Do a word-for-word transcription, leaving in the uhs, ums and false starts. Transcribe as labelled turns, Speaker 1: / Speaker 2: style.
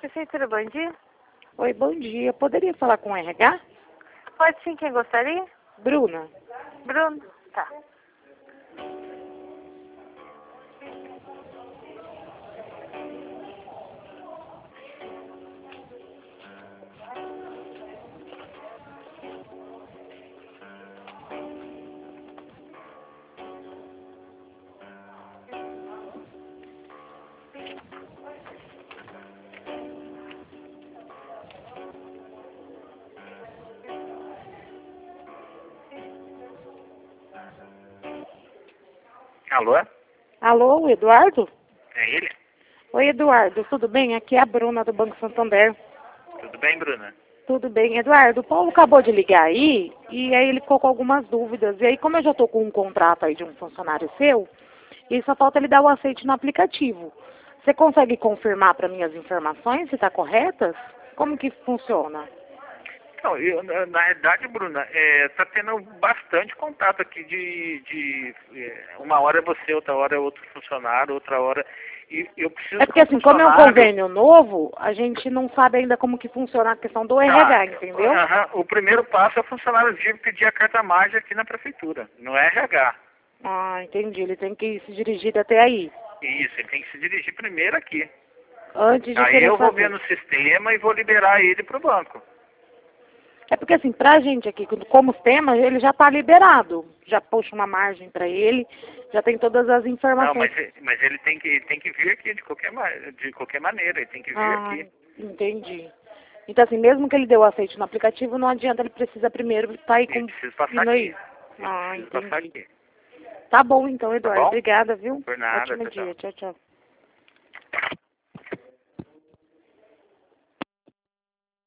Speaker 1: Prefeitura, bom dia.
Speaker 2: Oi, bom dia. Poderia falar com o R H?
Speaker 1: Pode sim, quem gostaria?
Speaker 2: Bruna.
Speaker 1: Bruno? Tá.
Speaker 3: Alô?
Speaker 2: Alô, o Eduardo?
Speaker 3: É ele?
Speaker 2: Oi, Eduardo, tudo bem? Aqui é a Bruna do Banco Santander.
Speaker 3: Tudo bem, Bruna?
Speaker 2: Tudo bem, Eduardo? O Paulo acabou de ligar aí e aí ele ficou com algumas dúvidas. E aí, como eu já estou com um contrato aí de um funcionário seu, e só falta ele dar o aceite no aplicativo. Você consegue confirmar para mim as informações, se está corretas? Como que funciona?
Speaker 3: Não, eu, na, na realidade, Bruna, é, tá tendo bastante contato aqui de, de é, uma hora é você, outra hora é outro funcionário, outra hora... E eu preciso
Speaker 2: É porque
Speaker 3: que o
Speaker 2: assim, como é um
Speaker 3: funcionário-
Speaker 2: convênio novo, a gente não sabe ainda como que funciona a questão do R H, entendeu?
Speaker 3: Aham, o primeiro passo é o funcionário vir pedir a carta mágica aqui na prefeitura, no R H.
Speaker 2: Ah, entendi. Ele tem que se dirigir até aí,
Speaker 3: Isso, ele tem que se dirigir primeiro aqui.
Speaker 2: antes de
Speaker 3: Aí
Speaker 2: querer
Speaker 3: eu vou
Speaker 2: fazer.
Speaker 3: ver no sistema e vou liberar ele para o banco.
Speaker 2: É porque assim, pra gente aqui, como tema, ele já tá liberado. Já puxa uma margem pra ele, já tem todas as
Speaker 3: Não,
Speaker 2: informações.
Speaker 3: mas, mas ele, tem que, ele tem que vir aqui de qualquer, ma- de qualquer maneira, ele tem que vir
Speaker 2: Ah,
Speaker 3: aqui.
Speaker 2: entendi. Então assim, mesmo que ele dê o aceite no aplicativo, não adianta, ele precisa primeiro estar aí com
Speaker 3: Ele precisa passar
Speaker 2: vindo aí.
Speaker 3: aqui. Ele
Speaker 2: Ah,
Speaker 3: precisa passar
Speaker 2: entendi.
Speaker 3: aqui.
Speaker 2: Tá bom então,
Speaker 3: Tá
Speaker 2: Eduardo.
Speaker 3: bom?
Speaker 2: Obrigada, viu?
Speaker 3: Por nada,
Speaker 2: Ótimo
Speaker 3: tchau, tchau.
Speaker 2: dia. Tchau, tchau.